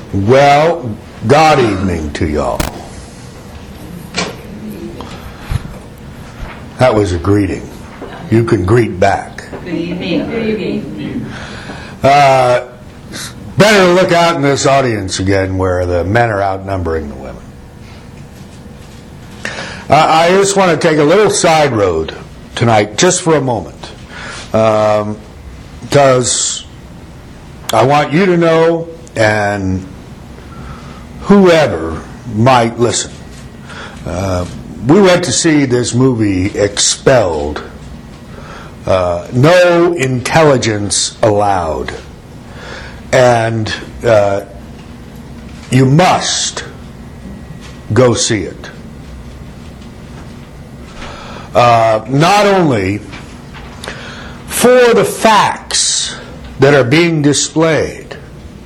Well, God evening to y'all. That was a greeting. You can greet back. Good evening. Good evening. Better to look out in this audience again where the men are outnumbering the women. I just want to take a little side road tonight, just for a moment. Because I want you to know, and whoever might listen. We went to see this movie, Expelled. No intelligence allowed. And you must go see it. Not only for the facts that are being displayed,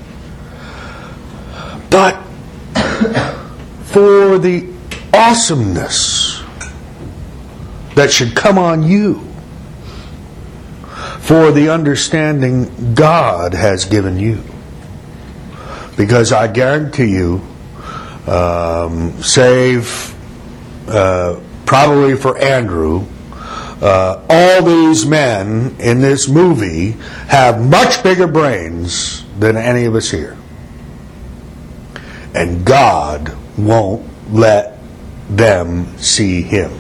but for the awesomeness that should come on you, for the understanding God has given you. Because I guarantee you, save probably for Andrew, all these men in this movie have much bigger brains than any of us here. And God won't let them see Him.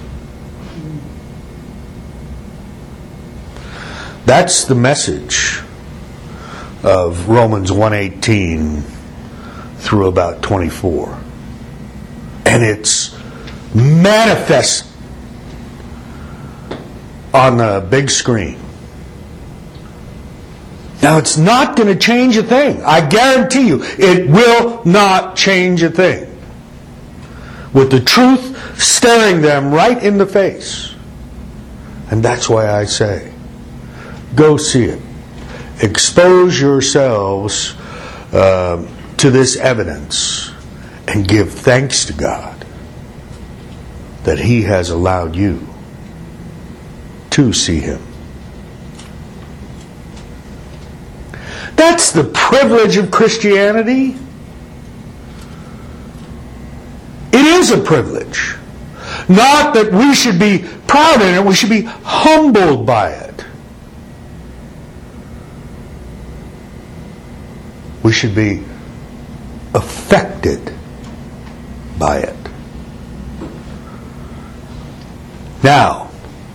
That's the message of Romans 1:18 through about 24. And it's manifest on the big screen. Now, it's not going to change a thing. I guarantee you, it will not change a thing. With the truth staring them right in the face. And that's why I say, go see it. Expose yourselves to this evidence and give thanks to God that He has allowed you to see Him. That's the privilege of Christianity. It is a privilege. Not that we should be proud in it, we should be humbled by it. We should be affected by it. Now,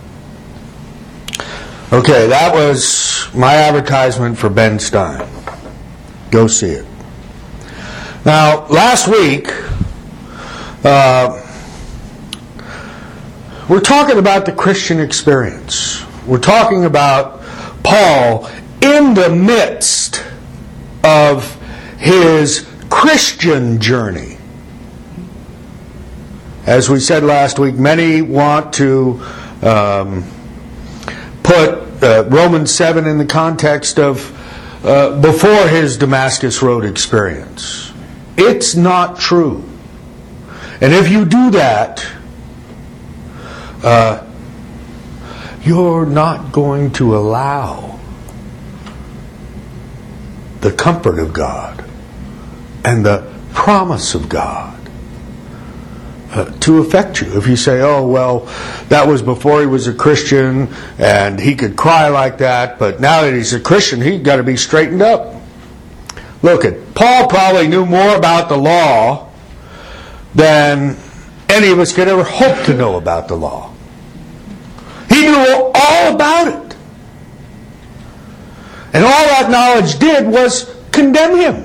okay, that was my advertisement for Ben Stein. Go see it. Now, last week, we're talking about the Christian experience. We're talking about Paul in the midst of his Christian journey. As we said last week, many want to put Romans 7 in the context of before his Damascus Road experience. It's not true. And if you do that, you're not going to allow the comfort of God and the promise of God to affect you. If you say, oh, well, that was before he was a Christian and he could cry like that, but now that he's a Christian, he's got to be straightened up. Look, Paul probably knew more about the law than any of us could ever hope to know about the law. He knew all about it. And all that knowledge did was condemn him.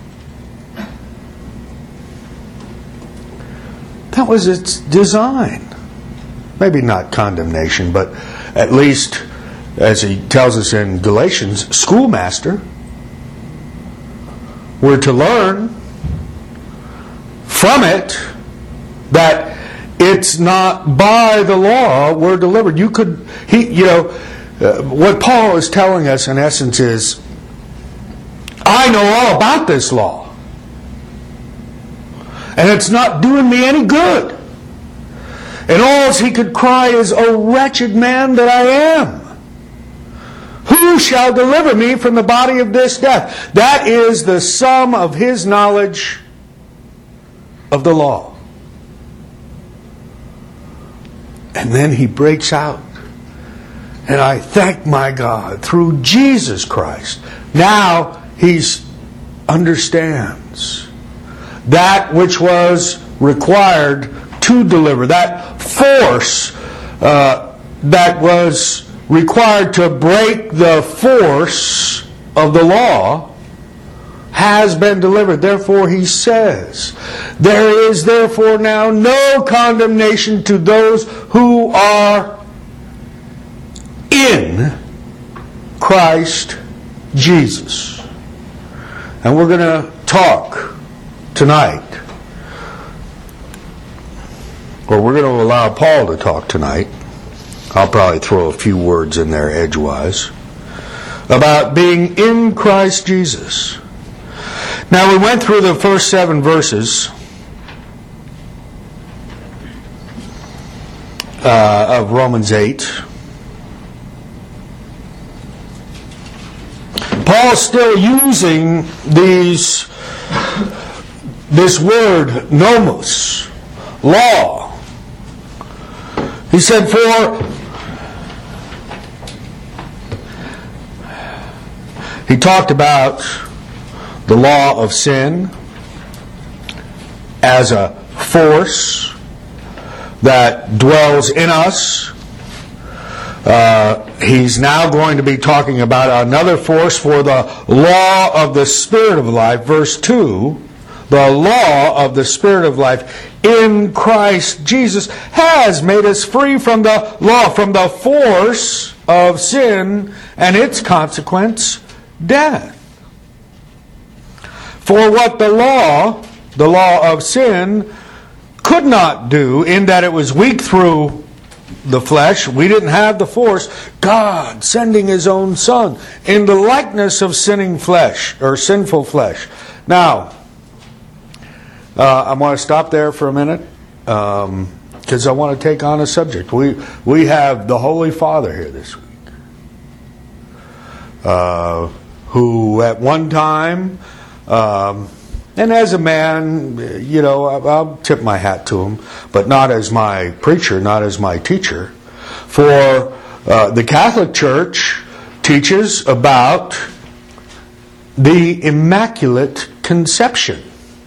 That was its design. Maybe not condemnation, but at least, as he tells us in Galatians, schoolmaster. We're to learn from it that it's not by the law we're delivered. What Paul is telling us in essence is, I know all about this law. And it's not doing me any good. And all he could cry is, "O wretched man that I am! Who shall deliver me from the body of this death? That is the sum of his knowledge of the law. And then he breaks out. And I thank my God through Jesus Christ. Now he understands that which was required to deliver, that force that was required to break the force of the law has been delivered. Therefore, he says, there is therefore now no condemnation to those who are in Christ Jesus. And we're going to talk tonight, or we're going to allow Paul to talk tonight. I'll probably throw a few words in there edgewise about being in Christ Jesus. Now, we went through the first 7 verses of Romans 8. Paul's still using this word nomos, law. He said, he talked about the law of sin as a force that dwells in us. He's now going to be talking about another force for the law of the Spirit of life. Verse 2, the law of the Spirit of life in Christ Jesus has made us free from the law, from the force of sin and its consequence, death. For what the law of sin, could not do, in that it was weak through the flesh, we didn't have the force, God sending His own Son in the likeness of sinning flesh, or sinful flesh. Now, I want to stop there for a minute, because I want to take on a subject. We have the Holy Father here this week, who at one time, and as a man, I'll tip my hat to him, but not as my preacher, not as my teacher. For the Catholic Church teaches about the Immaculate Conception.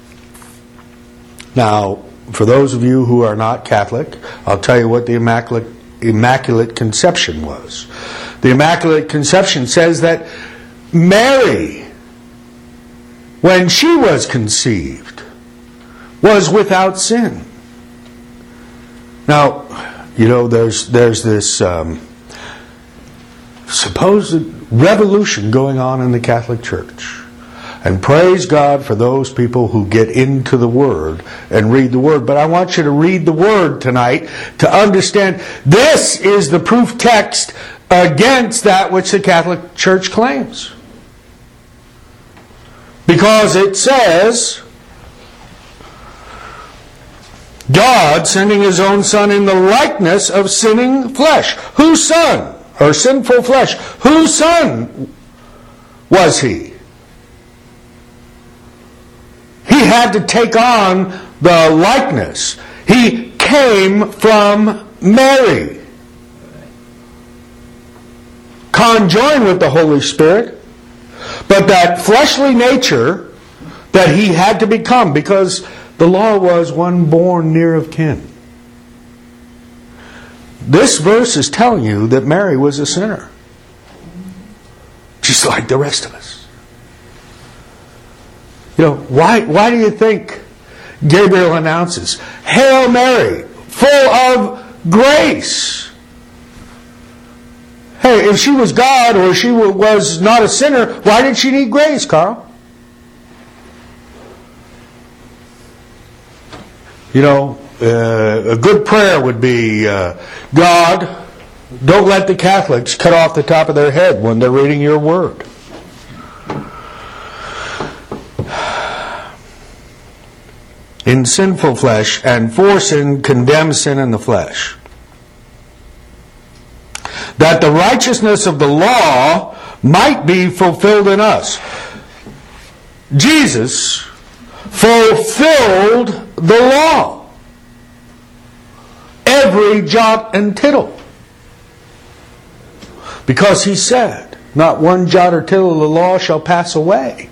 Now, for those of you who are not Catholic, I'll tell you what the Immaculate Conception was. The Immaculate Conception says that Mary, when she was conceived, was without sin. Now, there's this supposed revolution going on in the Catholic Church. And praise God for those people who get into the Word and read the Word. But I want you to read the Word tonight to understand this is the proof text against that which the Catholic Church claims. Because it says, God sending His own Son in the likeness of sinning flesh. Whose son? Or sinful flesh. Whose son was He? He had to take on the likeness. He came from Mary, conjoined with the Holy Spirit. But that fleshly nature that He had to become, because the law was one born near of kin. This verse is telling you that Mary was a sinner, just like the rest of us. Why do you think Gabriel announces, "Hail Mary, full of grace"? Hey, if she was God or she was not a sinner, why did she need grace, Carl? A good prayer would be, God, don't let the Catholics cut off the top of their head when they're reading your Word. In sinful flesh, and for sin, condemn sin in the flesh. that the righteousness of the law might be fulfilled in us. Jesus fulfilled the law. Every jot and tittle. Because he said, not one jot or tittle of the law shall pass away.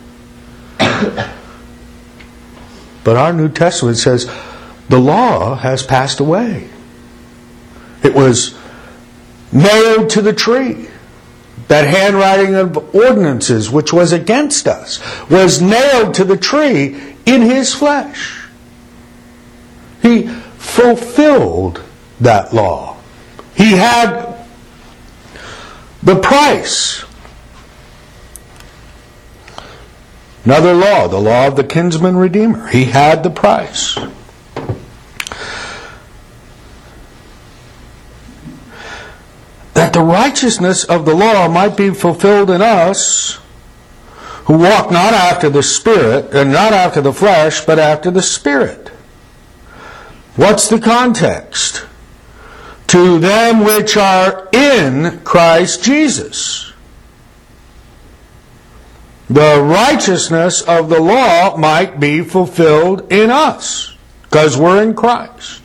But our New Testament says the law has passed away. It was nailed to the tree. That handwriting of ordinances, which was against us, was nailed to the tree in his flesh. He fulfilled that law. He had the price. Another law, the law of the kinsman redeemer. He had the price. That the righteousness of the law might be fulfilled in us, who walk not after the Spirit, and not after the flesh, but after the Spirit. What's the context? To them which are in Christ Jesus. The righteousness of the law might be fulfilled in us, because we're in Christ.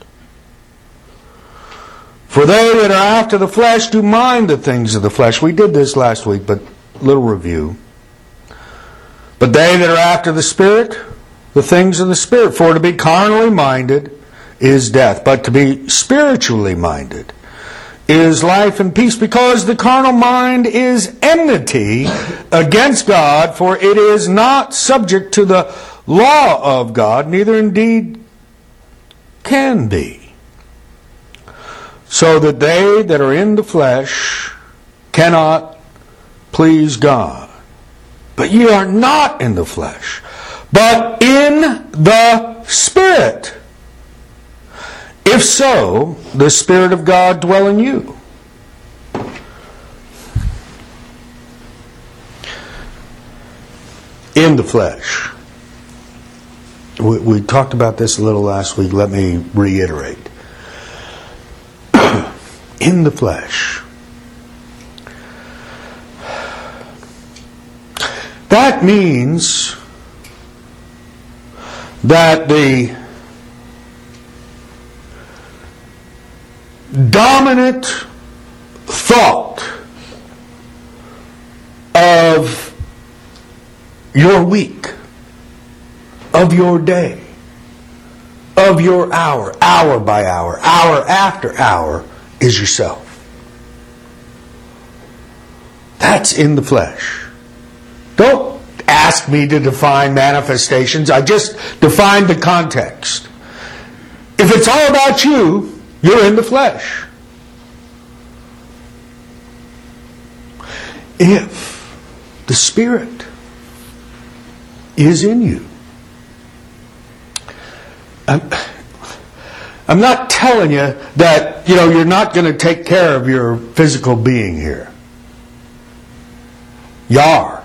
For they that are after the flesh do mind the things of the flesh. We did this last week, but little review. But they that are after the Spirit, the things of the Spirit. For to be carnally minded is death, but to be spiritually minded is life and peace, because the carnal mind is enmity against God, for it is not subject to the law of God, neither indeed can be. So that they that are in the flesh cannot please God. But ye are not in the flesh, but in the Spirit. If so, the Spirit of God dwell in you. In the flesh. We talked about this a little last week. Let me reiterate. In the flesh. That means that the dominant thought of your week, of your day, of your hour, hour by hour, hour after hour, is yourself. That's in the flesh. Don't ask me to define manifestations. I just defined the context. If it's all about you, you're in the flesh. If the Spirit is in you, I'm not telling you that you're not going to take care of your physical being here. You are.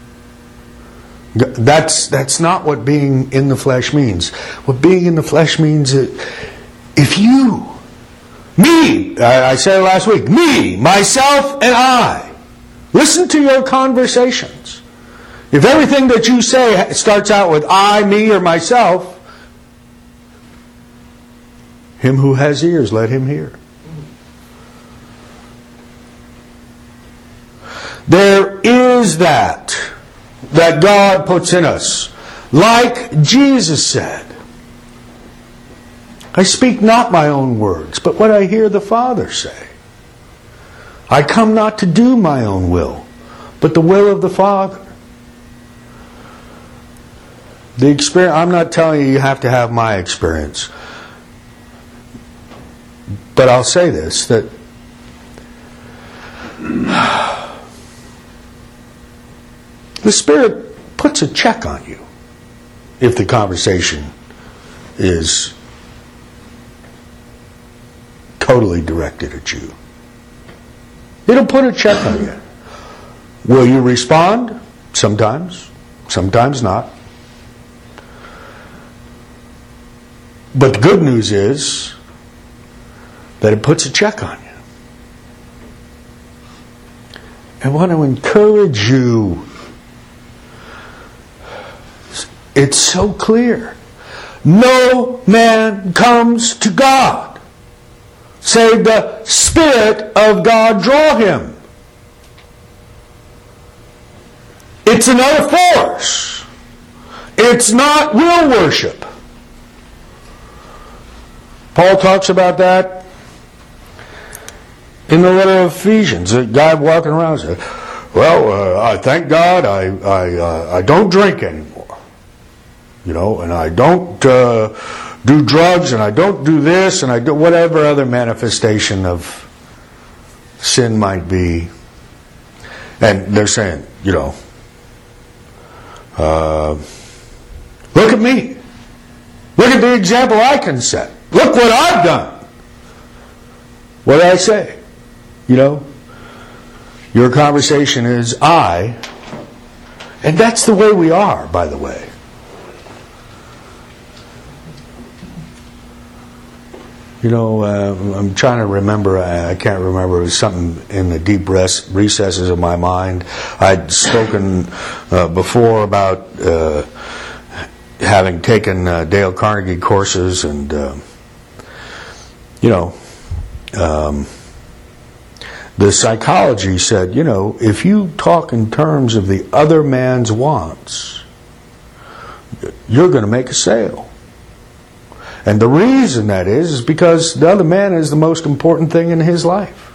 That's not what being in the flesh means. What being in the flesh means is if you, me, I said it last week, me, myself, and I, listen to your conversations. If everything that you say starts out with I, me, or myself, him who has ears, let him hear. There is that God puts in us. Like Jesus said, I speak not my own words, but what I hear the Father say. I come not to do my own will, but the will of the Father. The experience, I'm not telling you have to have my experience. But I'll say this, that the Spirit puts a check on you if the conversation is totally directed at you. It'll put a check on you. Will you respond? Sometimes. Sometimes not. But the good news is that it puts a check on you. I want to encourage you. It's so clear. No man comes to God save the Spirit of God draw him. It's another force. It's not will worship. Paul talks about that in the letter of Ephesians. A guy walking around said, well, I thank God I don't drink anymore. You know, and I don't do drugs, and I don't do this, and I do whatever other manifestation of sin might be. And they're saying, you know, look at me. Look at the example I can set. Look what I've done. What did I say? You know, your conversation is I, and that's the way we are, by the way. You know, I'm trying to remember, I can't remember, it was something in the deep recesses of my mind. I'd spoken before about having taken Dale Carnegie courses, and, you know, the psychology said, you know, if you talk in terms of the other man's wants, you're going to make a sale. And the reason that is because the other man is the most important thing in his life.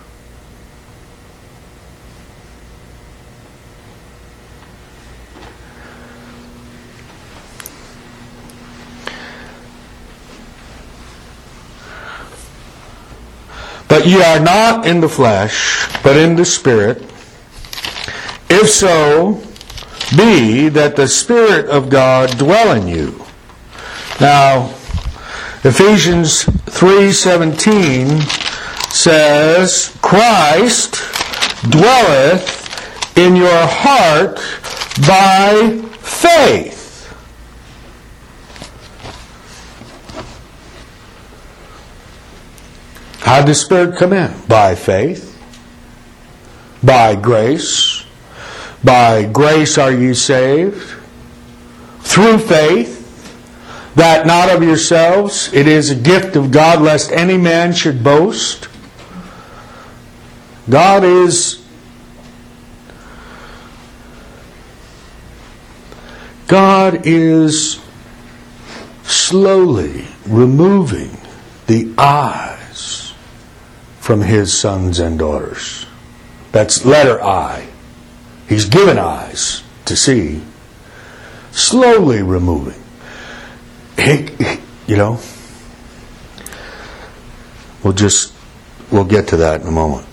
But ye are not in the flesh, but in the Spirit. If so, be that the Spirit of God dwell in you. Now, Ephesians 3:17 says, Christ dwelleth in your heart by faith. How did the Spirit come in? By faith. By grace. By grace are ye saved. Through faith. That not of yourselves, it is a gift of God, lest any man should boast. God is slowly removing the eyes from His sons and daughters. That's letter I. He's given eyes to see. Slowly removing. You know, we'll get to that in a moment.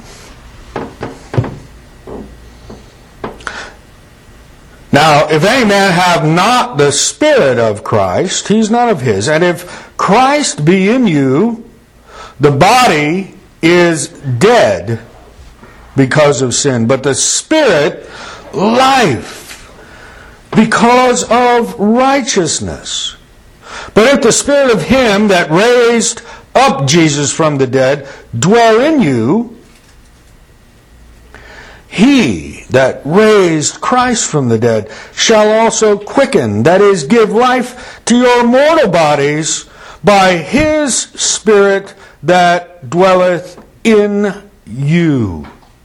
Now, if any man have not the Spirit of Christ, he's none of his. And if Christ be in you, the body is dead because of sin, but the Spirit, life, because of righteousness. But if the Spirit of Him that raised up Jesus from the dead dwell in you, He that raised Christ from the dead shall also quicken, that is, give life to your mortal bodies by His Spirit that dwelleth in you.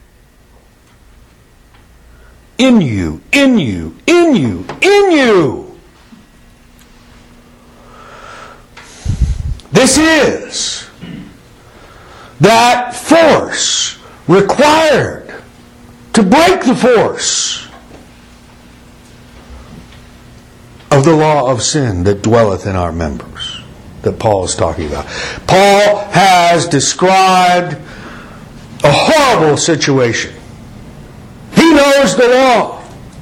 In you, in you, in you, in you. This is that force required to break the force of the law of sin that dwelleth in our members, that Paul is talking about. Paul has described a horrible situation. He knows the law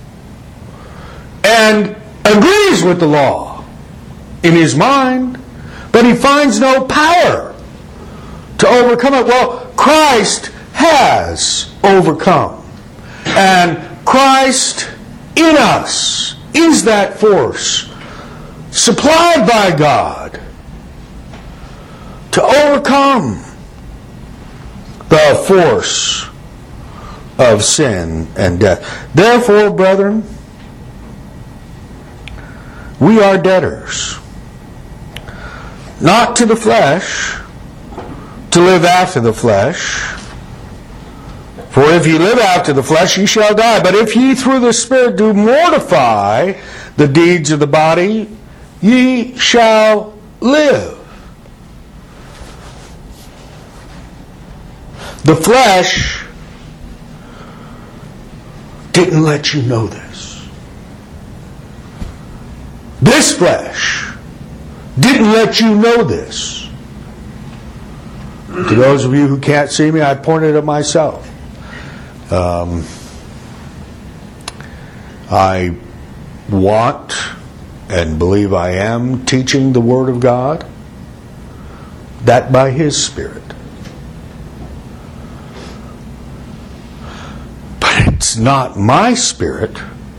and agrees with the law in his mind, but he finds no power to overcome it. Well, Christ has overcome. And Christ in us is that force supplied by God to overcome the force of sin and death. Therefore, brethren, we are debtors, not to the flesh, to live after the flesh. For if ye live after the flesh, ye shall die. But if ye through the Spirit do mortify the deeds of the body, ye shall live. The flesh didn't let you know this. This flesh didn't let you know this. To those of you who can't see me, I pointed at myself. I want and believe I am teaching the Word of God, that by His Spirit. But it's not my spirit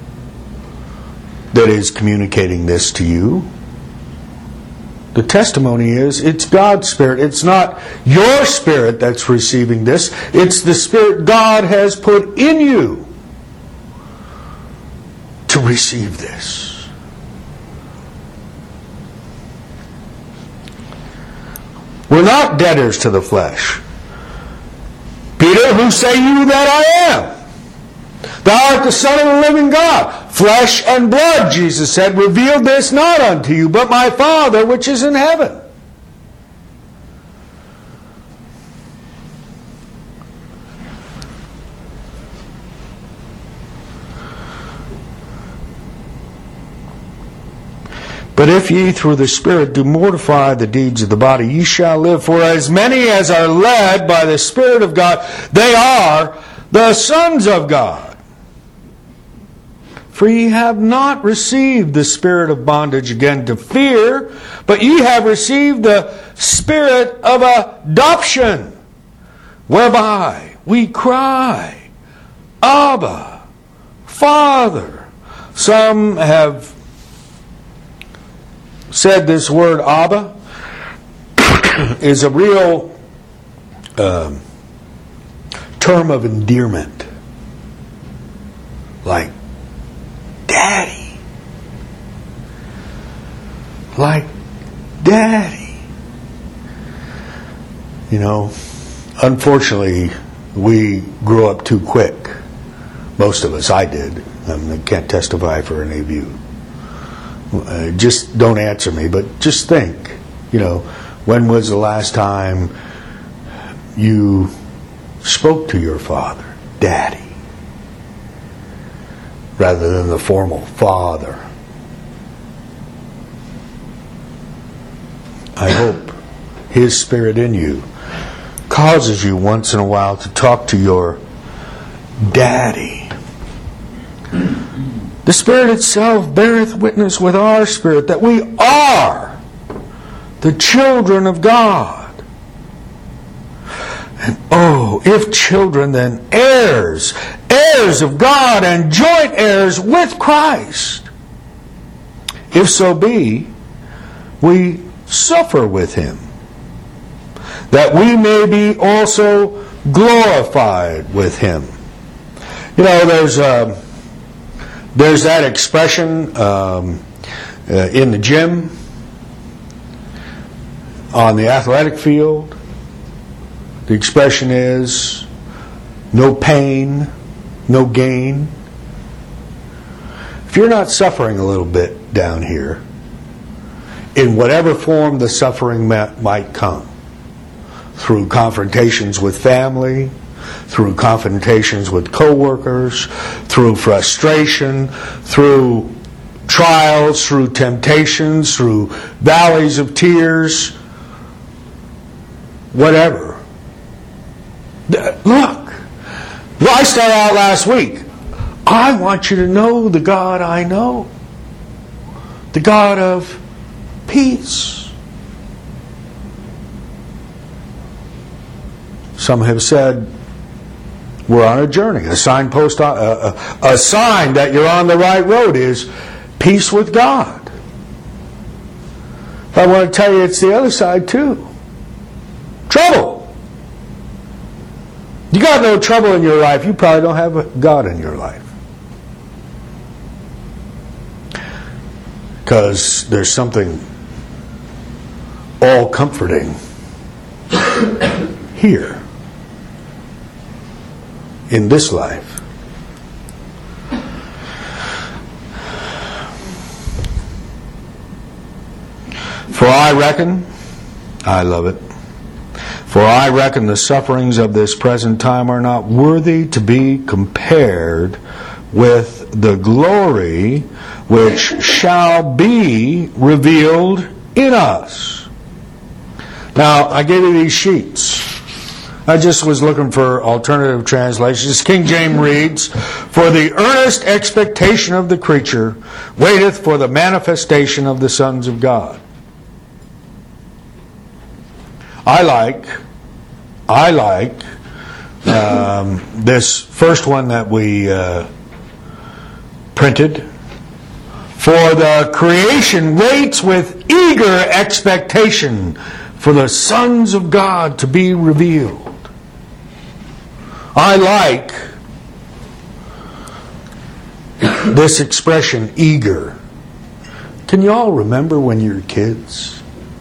that is communicating this to you. The testimony is it's God's Spirit. It's not your spirit that's receiving this. It's the Spirit God has put in you to receive this. We're not debtors to the flesh. Peter, who say you that I am? Thou art the Son of the living God. Flesh and blood, Jesus said, revealed this not unto you, but my Father which is in heaven. But if ye through the Spirit do mortify the deeds of the body, ye shall live. For as many as are led by the Spirit of God, they are the sons of God. For ye have not received the spirit of bondage again to fear, but ye have received the Spirit of adoption, whereby we cry, Abba, Father. Some have said this word Abba is a real term of endearment. Like Daddy. Like Daddy. You know, unfortunately, we grew up too quick. Most of us, I did. I can't testify for any of you. Just don't answer me, but just think, you know, when was the last time you spoke to your father, Daddy, rather than the formal Father? I hope His Spirit in you causes you once in a while to talk to your Daddy. The Spirit itself beareth witness with our spirit that we are the children of God. And oh, if children, then heirs, heirs of God and joint heirs with Christ. If so be, we suffer with Him, that we may be also glorified with Him. You know, there's that expression in the gym, on the athletic field. The expression is, no pain, no gain. If you're not suffering a little bit down here, in whatever form the suffering might come, through confrontations with family, through confrontations with co-workers, through frustration, through trials, through temptations, through valleys of tears, whatever. Look, well, I started out last week. I want you to know the God I know. The God of peace. Some have said we're on a journey. A signpost, a sign that you're on the right road is peace with God. I want to tell you it's the other side too. Trouble. You got no trouble in your life, you probably don't have God in your life. Because there's something all comforting here in this life. For I reckon, I love it, for I reckon the sufferings of this present time are not worthy to be compared with the glory which shall be revealed in us. Now, I gave you these sheets. I just was looking for alternative translations. King James reads, "For the earnest expectation of the creature waiteth for the manifestation of the sons of God." I like this first one that we printed. For the creation waits with eager expectation for the sons of God to be revealed. I like this expression, eager. Can you all remember when you were kids?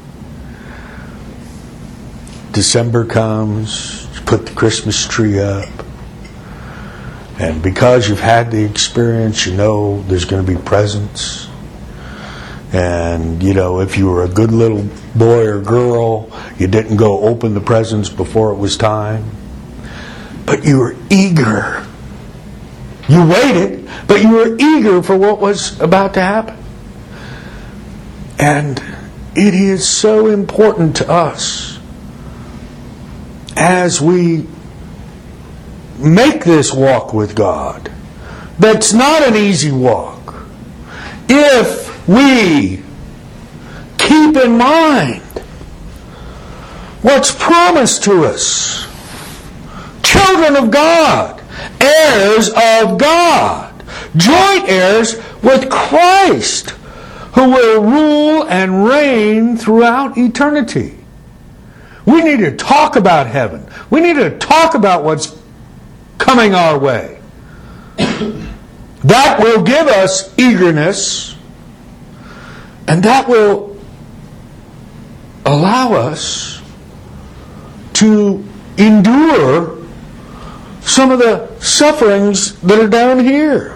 December comes, you put the Christmas tree up, and because you've had the experience, you know there's going to be presents. And, you know, if you were a good little boy or girl, you didn't go open the presents before it was time. But you were eager. You waited, but you were eager for what was about to happen. And it is so important to us as we make this walk with God. That's not an easy walk. If we keep in mind what's promised to us, children of God, heirs of God, joint heirs with Christ, who will rule and reign throughout eternity. We need to talk about heaven. We need to talk about what's coming our way. That will give us eagerness, and that will allow us to endure some of the sufferings that are down here.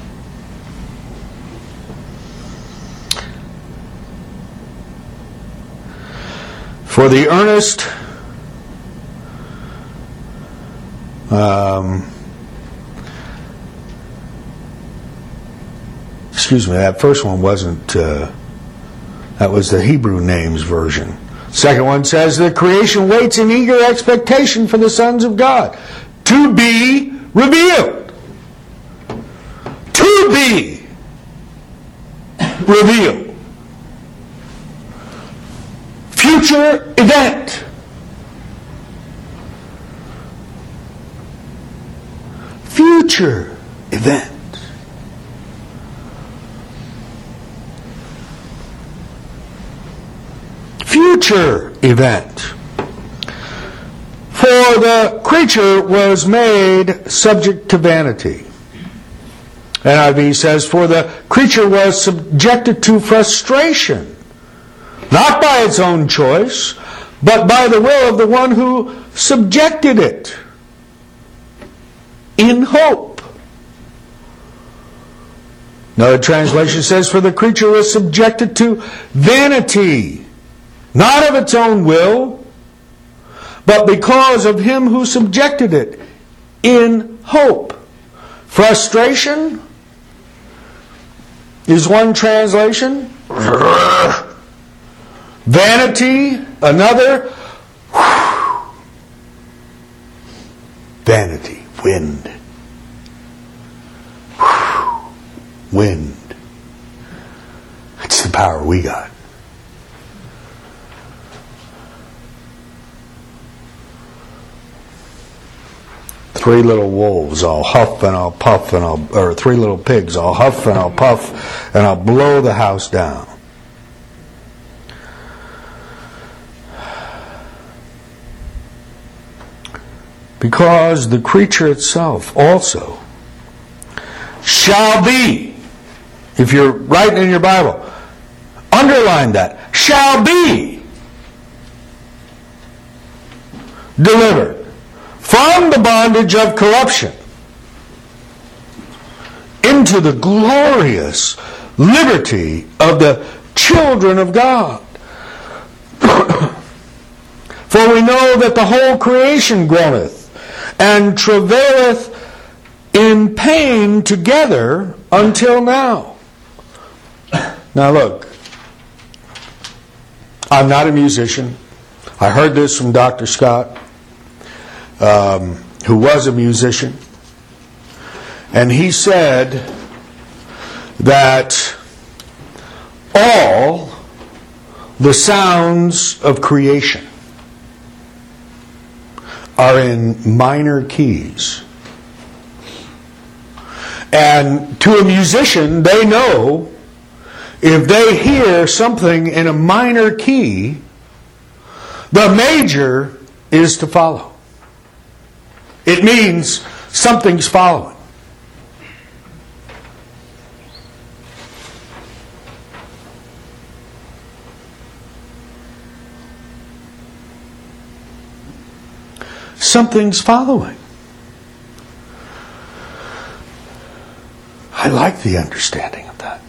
For the earnest that first one wasn't, that was the Hebrew names version. Second one says, the creation waits in eager expectation for the sons of God to be revealed. To be revealed. Future event. Future event. Future event. For the creature was made subject to vanity. NIV says, for the creature was subjected to frustration, not by its own choice, but by the will of the one who subjected it, in hope. Another translation says, for the creature was subjected to vanity, not of its own will, but because of him who subjected it, in hope. Frustration is one translation. Vanity, another. Vanity, wind. Wind. That's the power we got. Three little wolves, I'll huff and I'll puff and or three little pigs, I'll huff and I'll puff and I'll blow the house down. Because the creature itself also shall be, if you're writing in your Bible, underline that, shall be delivered from the bondage of corruption into the glorious liberty of the children of God. For we know that the whole creation groaneth and travaileth in pain together until now. Now look, I'm not a musician. I heard this from Dr. Scott, who was a musician. And he said that all the sounds of creation are in minor keys. And to a musician, they know if they hear something in a minor key, the major is to follow. It means something's following. Something's following. I like the understanding of that.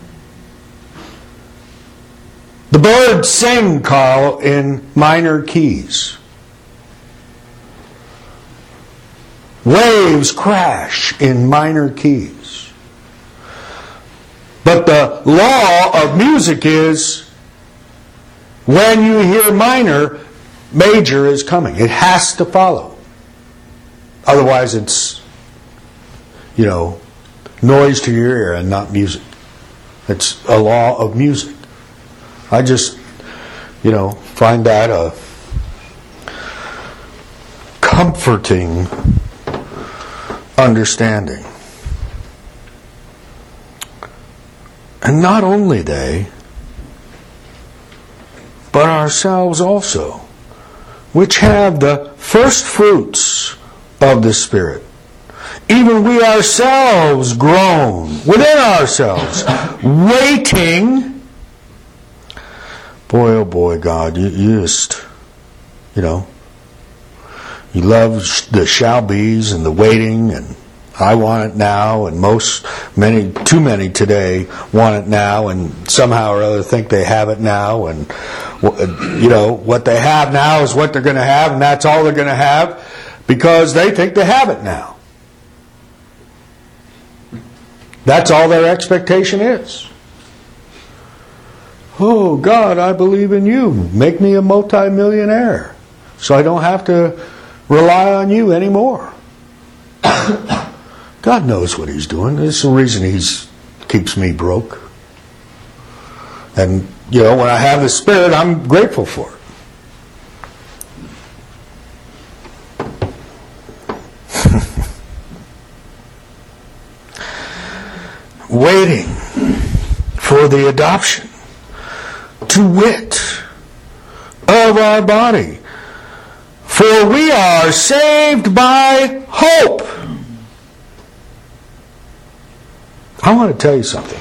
The birds sing, Carl, in minor keys. Waves crash in minor keys. But the law of music is when you hear minor, major is coming. It has to follow. Otherwise it's, noise to your ear and not music. It's a law of music. I just, find that a comforting understanding. And not only they, but ourselves also, which have the first fruits of the Spirit. Even we ourselves groan within ourselves, waiting. Boy, oh boy, God, you just, you love the shall be's and the waiting, and I want it now, and too many today want it now, and somehow or other think they have it now, and what they have now is what they're going to have, and that's all they're going to have because they think they have it now. That's all their expectation is. Oh, God, I believe in you. Make me a multimillionaire so I don't have to rely on you anymore. God knows what He's doing. It's the reason He keeps me broke. And, when I have the Spirit, I'm grateful for it. Waiting for the adoption, to wit, of our body. For we are saved by hope. I want to tell you something.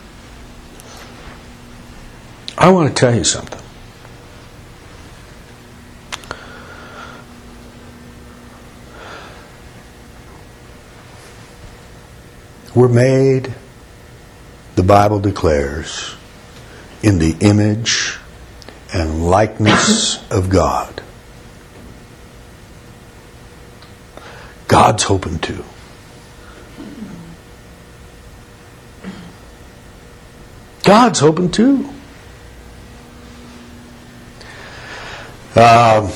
We're made, the Bible declares, in the image and likeness of God. God's hoping to. God's hoping too. That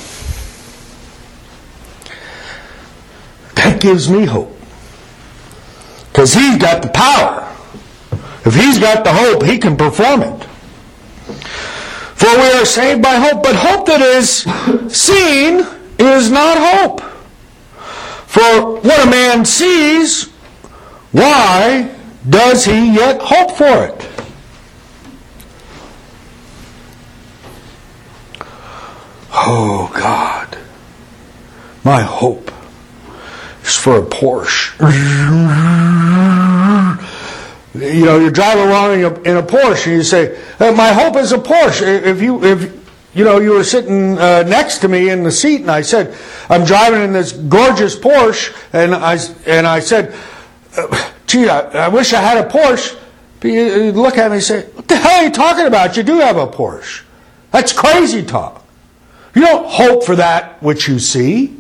gives me hope. Because He's got the power. If He's got the hope, He can perform it. For we are saved by hope, but hope that is seen is not hope. For what a man sees, why does he yet hope for it? Oh God, my hope for a Porsche. You know, you're driving along in a Porsche, and you say, "My hope is a Porsche." If you were sitting next to me in the seat, and I said, "I'm driving in this gorgeous Porsche," and I said, "Gee, I wish I had a Porsche." You'd look at me and say, "What the hell are you talking about? You do have a Porsche." That's crazy talk. You don't hope for that which you see.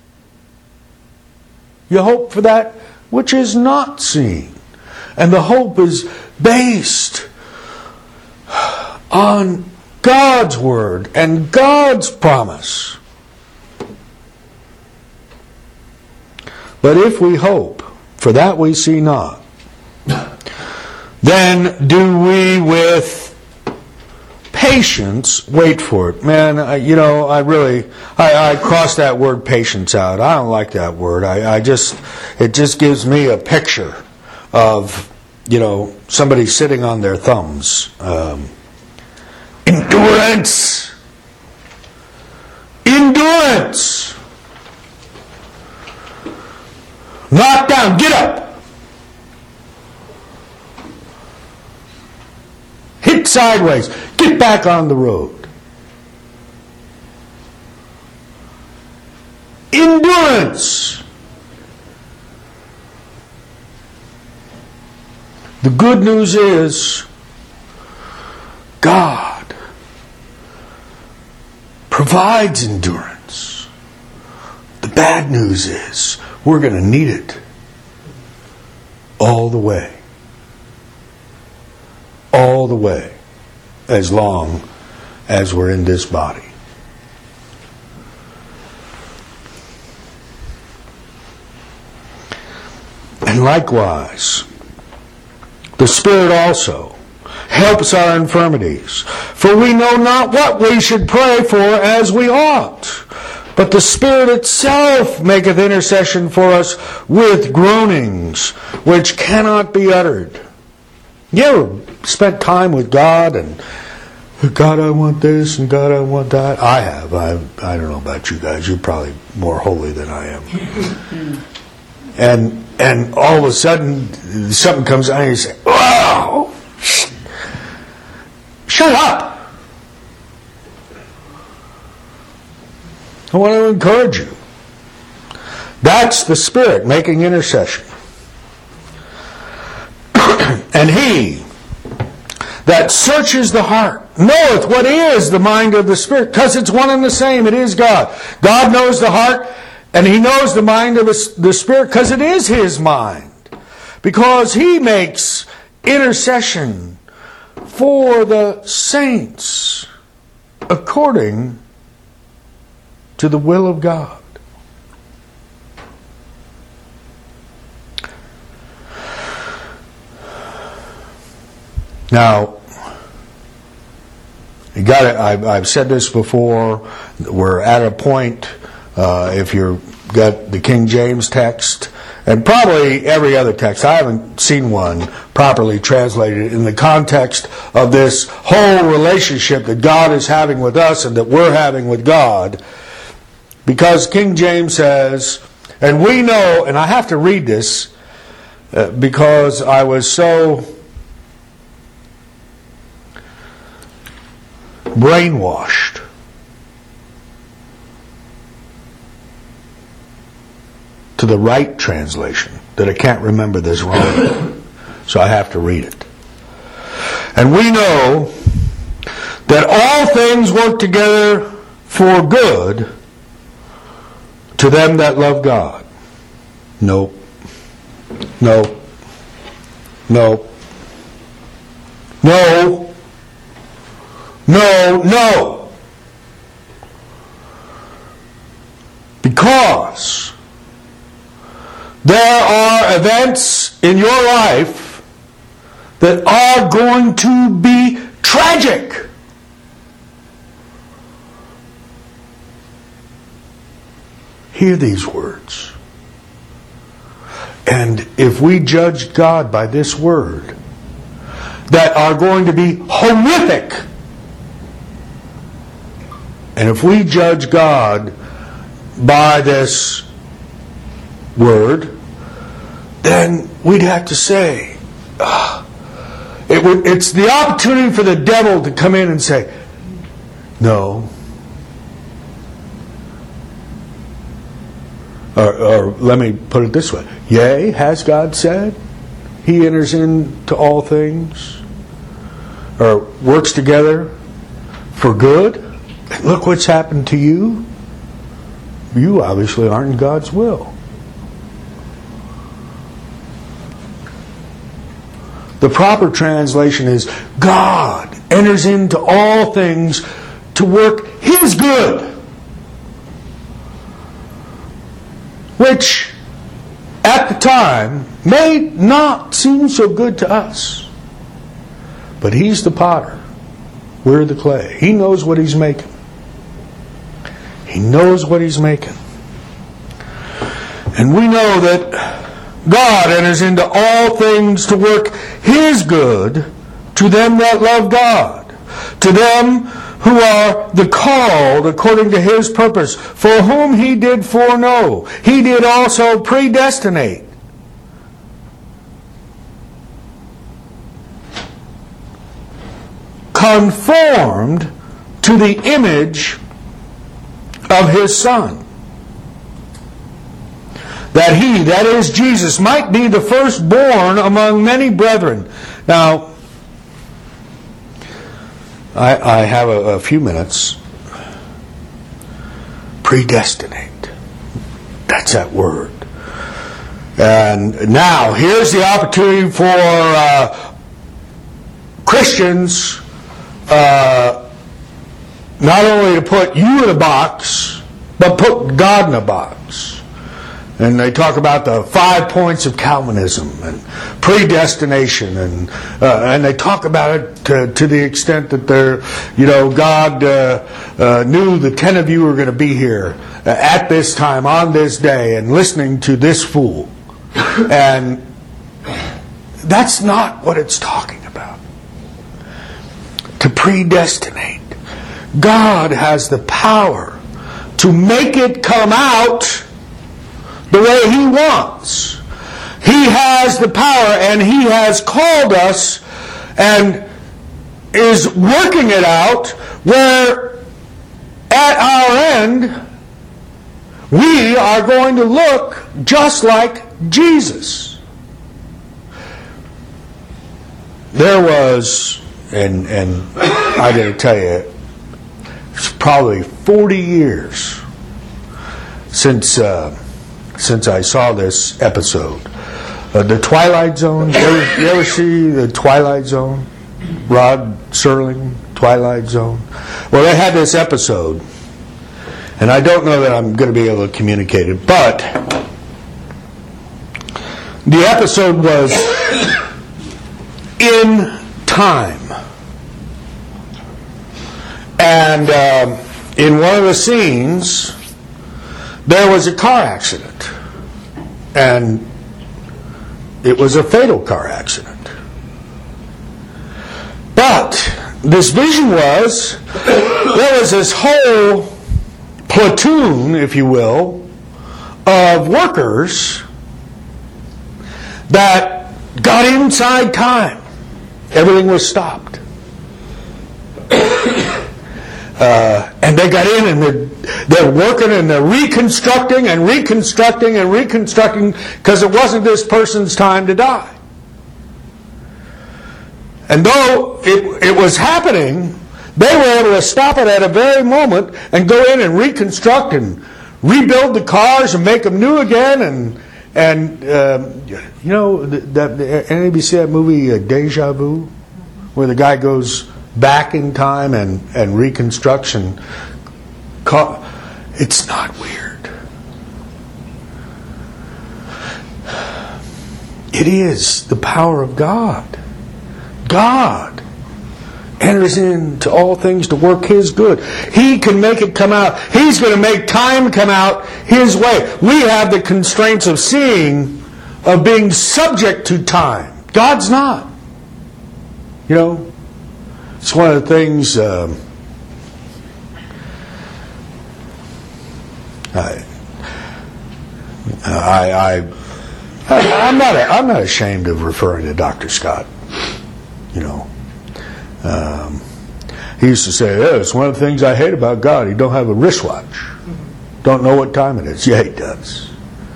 You hope for that which is not seen. And the hope is based on God's Word and God's promise. But if we hope for that we see not, then do we with patience wait for it. Man, I crossed that word patience out. I don't like that word. It just gives me a picture of, somebody sitting on their thumbs. Endurance. Knock down, get up. Hit sideways, get back on the road. Endurance. The good news is God provides endurance. The bad news is we're going to need it all the way. All the way, as long as we're in this body. And likewise, the Spirit also helps our infirmities, for we know not what we should pray for as we ought. But the Spirit itself maketh intercession for us with groanings which cannot be uttered. You ever spent time with God and, "God, I want this, and God, I want that"? I have. I don't know about you guys. You're probably more holy than I am. And all of a sudden, something comes out and you say, "Whoa! Shut up!" I want to encourage you. That's the Spirit making intercession. And He that searches the heart knoweth what is the mind of the Spirit, because it's one and the same. It is God. God knows the heart, and He knows the mind of the Spirit, because it is His mind. Because He makes intercession for the saints according to the will of God. Now, you got it. I've said this before. We're at a point, if you've got the King James text, and probably every other text, I haven't seen one properly translated in the context of this whole relationship that God is having with us and that we're having with God. Because King James says, and we know, and I have to read this because I was so brainwashed to the right translation that I can't remember this wrong. So I have to read it. And we know that all things work together for good to them that love God. Nope. No. No. No. No. No. Because there are events in your life that are going to be tragic. Hear these words. And if we judge God by this word, that are going to be horrific. And if we judge God by this word, then we'd have to say, it's the opportunity for the devil to come in and say, no. Or let me put it this way. Yea, has God said? He enters into all things, or works together for good. And look what's happened to you. You obviously aren't in God's will. The proper translation is, God enters into all things to work His good. Which, at the time, may not seem so good to us. But He's the potter. We're the clay. He knows what He's making. He knows what He's making. And we know that God enters into all things to work His good to them that love God, to them who are the called according to His purpose, for whom He did foreknow, He did also predestinate. Conformed to the image of His Son, that He, that is Jesus, might be the firstborn among many brethren. Now, I have a few minutes. Predestinate. That's that word. And now, here's the opportunity for Christians not only to put you in a box, but put God in a box. And they talk about the 5 points of Calvinism and predestination, and they talk about it to the extent that God knew the 10 of you were going to be here at this time on this day and listening to this fool. And that's not what it's talking about. To predestinate. God has the power to make it come out the way He wants. He has the power, and He has called us and is working it out where at our end we are going to look just like Jesus. There was, and I got to tell you, it's probably 40 years since I saw this episode. The Twilight Zone. You ever see The Twilight Zone? Rod Serling, Twilight Zone. Well, they had this episode, and I don't know that I'm going to be able to communicate it, but the episode was in time. And in one of the scenes, there was a car accident. And it was a fatal car accident. But this vision was, there was this whole platoon, if you will, of workers that got inside time. Everything was stopped. And they got in and they're working and they're reconstructing because it wasn't this person's time to die. And though it was happening, they were able to stop it at a very moment and go in and reconstruct and rebuild the cars and make them new again. And anybody see that movie Deja Vu, where the guy goes back in time and reconstruction. It's not weird. It is the power of God. God enters into all things to work His good. He can make it come out. He's going to make time come out His way. We have the constraints of seeing, of being subject to time. God's not. It's one of the things I'm not ashamed of referring to Dr. Scott. You know, he used to say, it's one of the things I hate about God. He don't have a wristwatch. Don't know what time it is. Yeah, he does.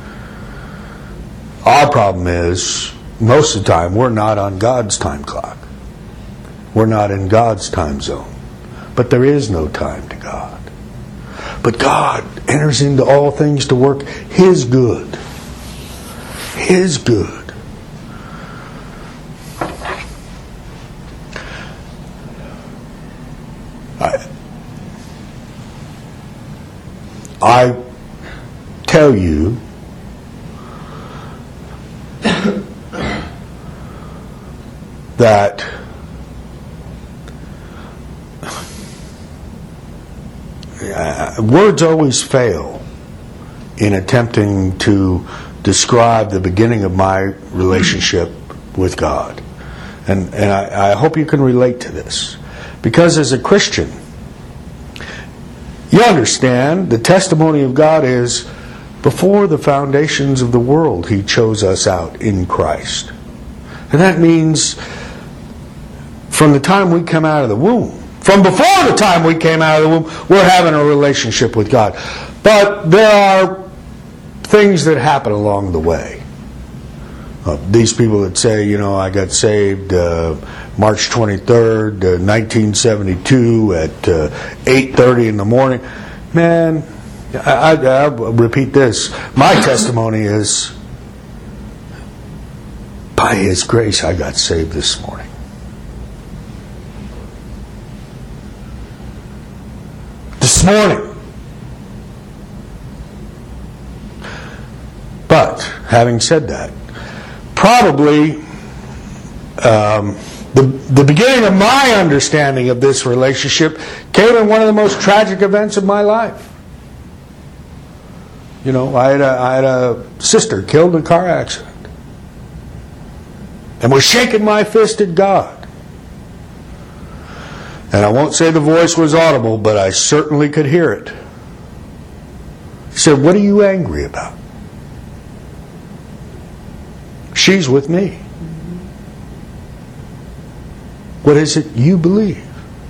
Our problem is, most of the time, we're not on God's time clock. We're not in God's time zone. But there is no time to God. But God enters into all things to work His good. His good. I tell you that words always fail in attempting to describe the beginning of my relationship with God. And I hope you can relate to this. Because as a Christian, you understand the testimony of God is before the foundations of the world He chose us out in Christ. And that means from the time we come out of the womb, from before the time we came out of the womb, we're having a relationship with God. But there are things that happen along the way. These people that say, I got saved March 23rd, 1972 at 8:30 in the morning. Man, I'll repeat this. My testimony is, by His grace, I got saved this morning. This morning. But, having said that, probably the beginning of my understanding of this relationship came in one of the most tragic events of my life. I had a sister killed in a car accident. And was shaking my fist at God. And I won't say the voice was audible, but I certainly could hear it. He said, "What are you angry about? She's with me. What is it you believe?"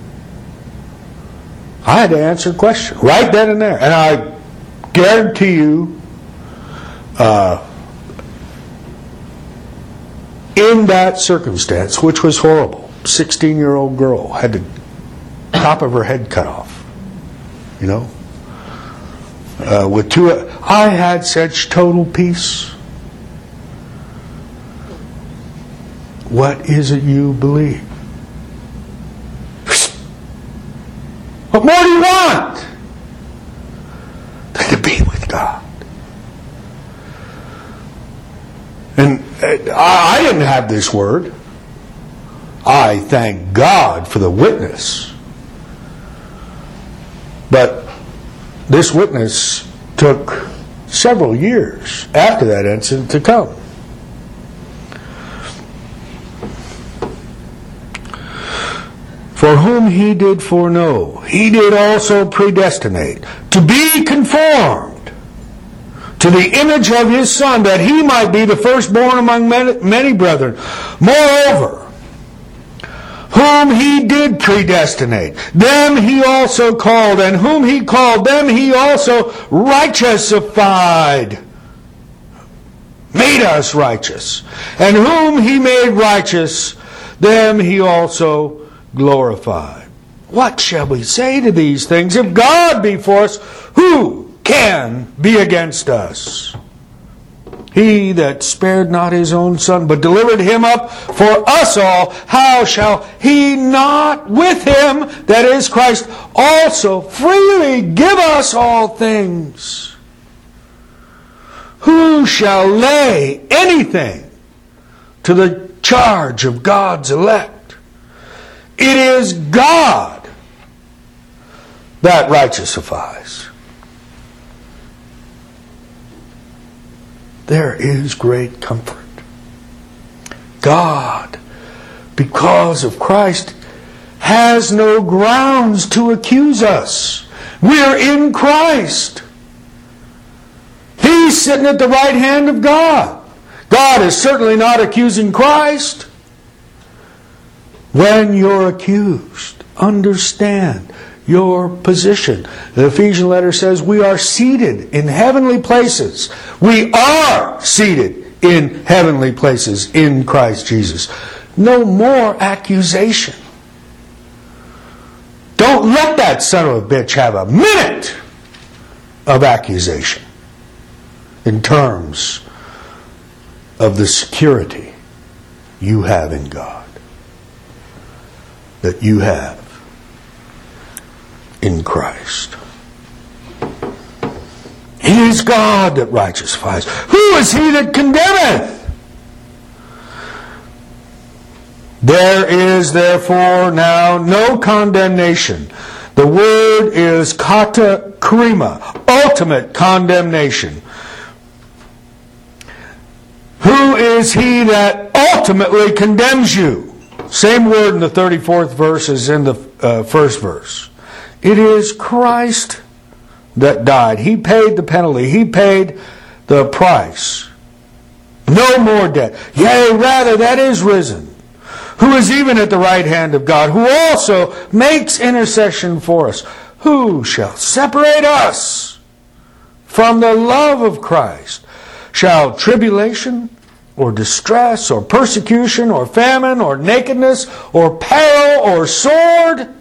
I had to answer a question right then and there. And I guarantee you, in that circumstance, which was horrible, 16-year-old girl had the top of her head cut off. With two, I had such total peace. What is it you believe? What more do you want than to be with God? And I didn't have this word. I thank God for the witness. But this witness took several years after that incident to come. For whom He did foreknow, He did also predestinate to be conformed to the image of His Son, that He might be the firstborn among many brethren. Moreover, whom He did predestinate, them He also called, and whom He called, them He also righteousified. Made us righteous. And whom He made righteous, them He also glorified. What shall we say to these things? If God be for us, who can be against us? He that spared not His own Son, but delivered Him up for us all, how shall He not with Him, that is Christ, also freely give us all things? Who shall lay anything to the charge of God's elect? It is God that righteousifies. There is great comfort. God, because of Christ, has no grounds to accuse us. We're in Christ. He He's sitting at the right hand of God. God is certainly not accusing Christ. When you're accused, understand your position. The Ephesian letter says we are seated in heavenly places. We are seated in heavenly places in Christ Jesus. No more accusation. Don't let that son of a bitch have a minute of accusation in terms of the security you have in God, that you have in Christ. It is God that righteousfies. Who is he that condemneth? There is therefore now no condemnation. The word is kata krima, ultimate condemnation. Who is he that ultimately condemns you? Same word in the 34th verse as in the first verse. It is Christ that died. He paid the penalty. He paid the price. No more debt. Yea, rather, that is risen. Who is even at the right hand of God, who also makes intercession for us. Who shall separate us from the love of Christ? Shall tribulation, or distress, or persecution, or famine, or nakedness, or peril, or sword?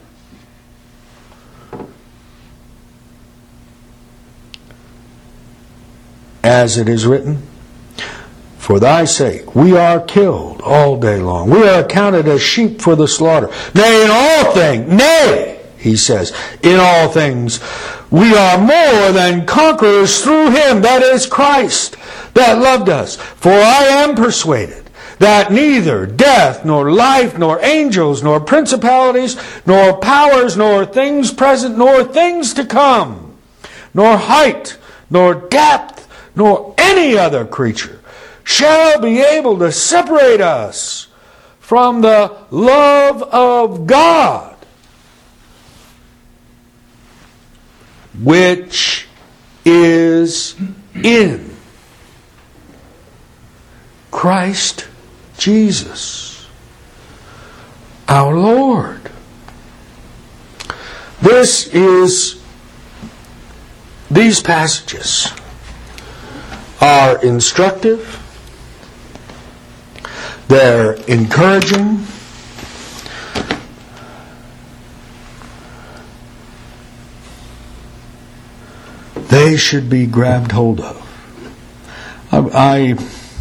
As it is written, for thy sake we are killed all day long. We are accounted as sheep for the slaughter. Nay, in all things, nay, he says, in all things we are more than conquerors through him, that is Christ, that loved us. For I am persuaded that neither death, nor life, nor angels, nor principalities, nor powers, nor things present, nor things to come, nor height, nor depth, nor any other creature shall be able to separate us from the love of God, which is in Christ Jesus, our Lord. These passages are instructive. They're encouraging. They should be grabbed hold of. I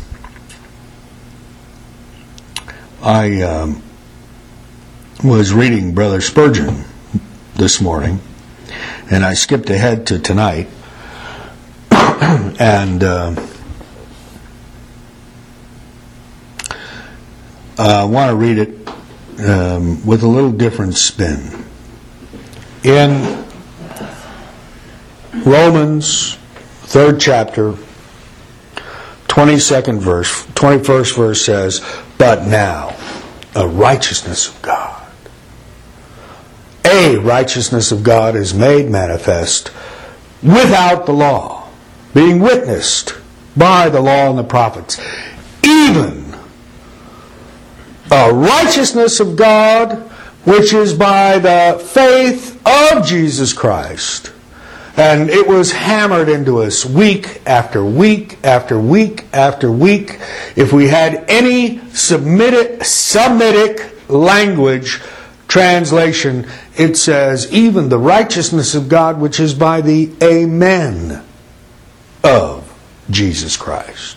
was reading Brother Spurgeon this morning, and I skipped ahead to tonight, and I want to read it with a little different spin. In Romans, 3rd chapter, 22nd verse, 21st verse says, but now, a righteousness of God. A righteousness of God is made manifest without the law, being witnessed by the law and the prophets. Even a righteousness of God which is by the faith of Jesus Christ. And it was hammered into us week after week after week after week. If we had any Semitic language translation, it says, even the righteousness of God which is by the Amen of Jesus Christ.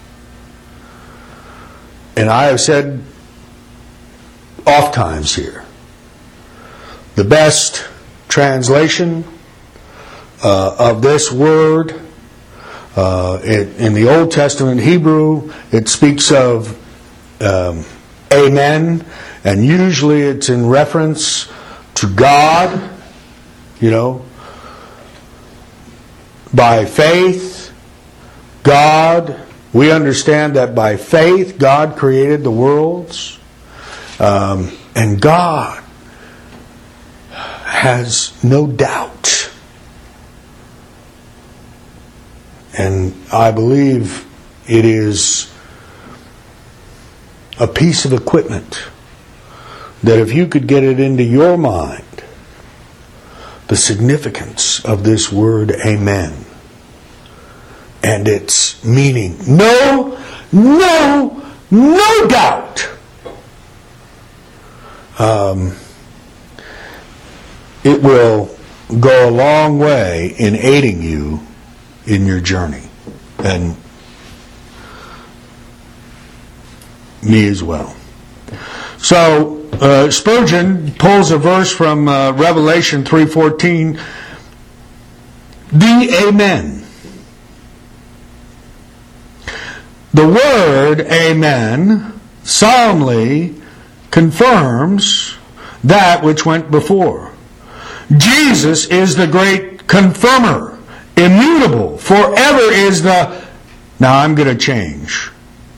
And I have said oft times here, the best translation of this word in the Old Testament Hebrew, it speaks of Amen, and usually it's in reference to God, by faith, God. We understand that by faith God created the worlds, and God has no doubt And I believe it is a piece of equipment that if you could get it into your mind, the significance of this word amen and its meaning. No doubt. It will go a long way in aiding you in your journey. And me as well. So, Spurgeon pulls a verse from Revelation 3:14. The Amen. The word Amen solemnly confirms that which went before. Jesus is the great confirmer. Immutable. Forever is the... Now I'm going to change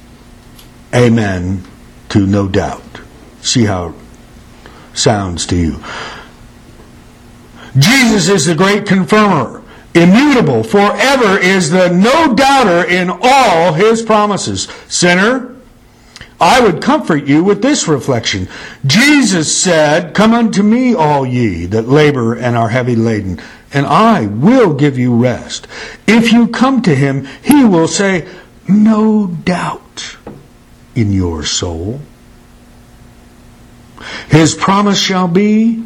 amen to no doubt. See how it sounds to you. Jesus is the great confirmer. Immutable. Forever is the no doubter in all his promises. Sinner, I would comfort you with this reflection. Jesus said, "Come unto me, all ye that labor and are heavy laden, and I will give you rest." If you come to him, he will say, "No doubt in your soul." His promise shall be,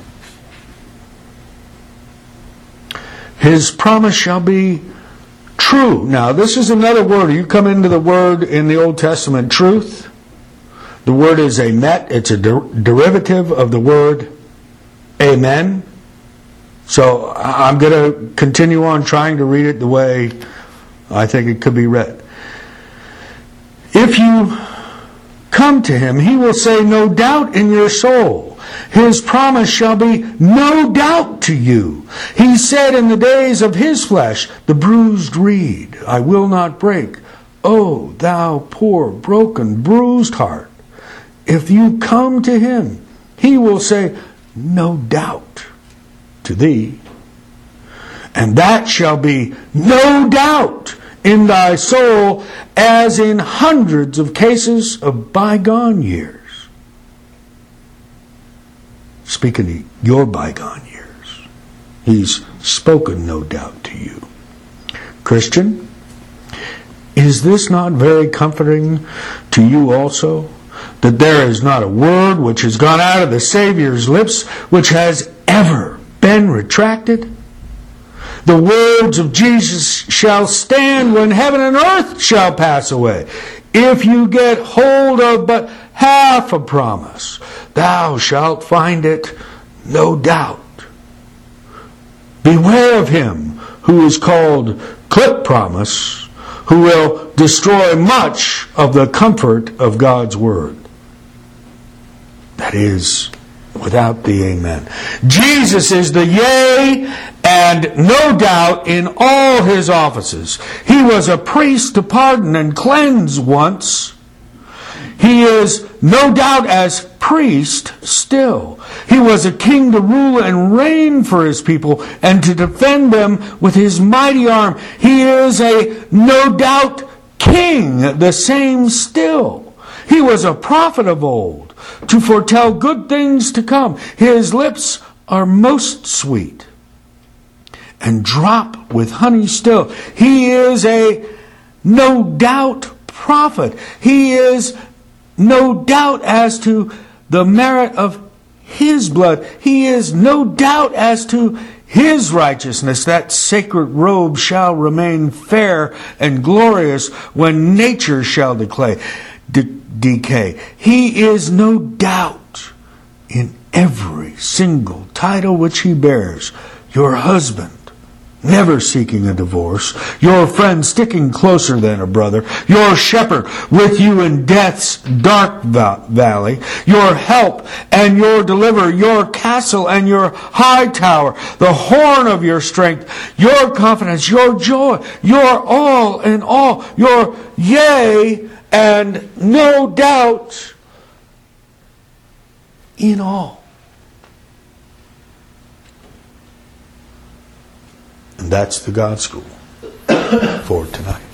true. Now, this is another word. You come into the word in the Old Testament, truth. The word is emet. It's a derivative of the word amen. So I'm going to continue on trying to read it the way I think it could be read. If you come to him, he will say, "No doubt in your soul." His promise shall be no doubt to you. He said in the days of his flesh, "The bruised reed I will not break. O thou poor, broken, bruised heart." If you come to him, he will say, "No doubt to thee." And that shall be no doubt in thy soul, as in hundreds of cases of bygone years. Speaking of your bygone years, he's spoken no doubt to you. Christian, is this not very comforting to you also? That there is not a word which has gone out of the Savior's lips which has ever been retracted? The words of Jesus shall stand when heaven and earth shall pass away. If you get hold of but half a promise, thou shalt find it no doubt. Beware of him who is called clip promise, who will destroy much of the comfort of God's word. That is, without the amen. Jesus is the yea and no doubt in all his offices. He was a priest to pardon and cleanse once. He is no doubt as priest still. He was a king to rule and reign for his people and to defend them with his mighty arm. He is a no doubt king, the same still. He was a prophet of old, to foretell good things to come. His lips are most sweet and drop with honey still. He is a no doubt prophet. He is no doubt as to the merit of his blood. He is no doubt as to his righteousness. That sacred robe shall remain fair and glorious when nature shall decay. He is no doubt in every single title which he bears. Your husband, never seeking a divorce. Your friend, sticking closer than a brother. Your shepherd, with you in death's dark valley. Your help and your deliverer. Your castle and your high tower. The horn of your strength. Your confidence. Your joy. Your all in all. Your yea and no doubt in all. And that's the God School. for tonight.